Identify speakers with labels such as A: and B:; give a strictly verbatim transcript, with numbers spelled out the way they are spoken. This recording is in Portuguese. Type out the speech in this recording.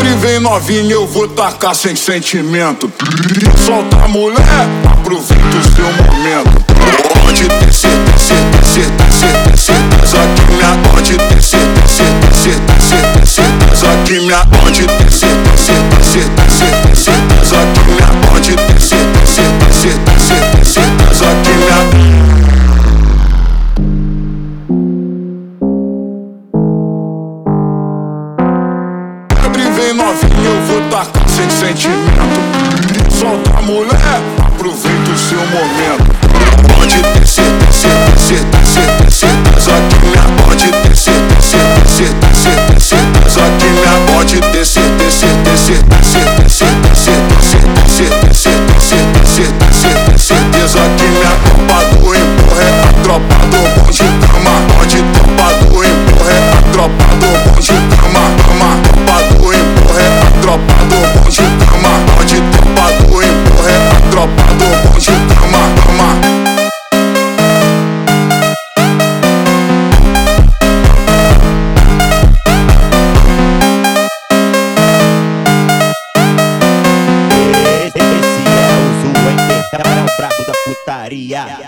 A: Vem novinha, eu vou tacar sem sentimento. Solta a mulher, aproveita o seu momento. Pode descer, descer, descer, descer, descer, descer aqui minha. Pode descer, descer, descer, descer, descer, descer aqui minha. Pode descer, descer, descer, descer, descer, descer aqui minha. Pode descer, descer, descer, descer, descer, descer aqui minha. Vem novinha, eu vou tacar sem sentimento. Solta a mulher, aproveita o seu momento. Pode descer, descer, descer, descer, descer, descer aqui minha. Pode descer, descer, descer, descer, descer, descer aqui minha. Pode descer, descer, descer, descer, descer, descer, descer, descer, descer, descer, descer, descer, descer, descer aqui minha. Tropa do empurra, é a tropa do bom de cama. Pode tropa do empurra, é a tropa do bom de cama. Cama, tropa do empurra, é a tropa do bom de cama. Pode tropa do empurra, é a tropa do bom de cama. Cama.
B: Esse é o Zoe, que é o brabo da putaria.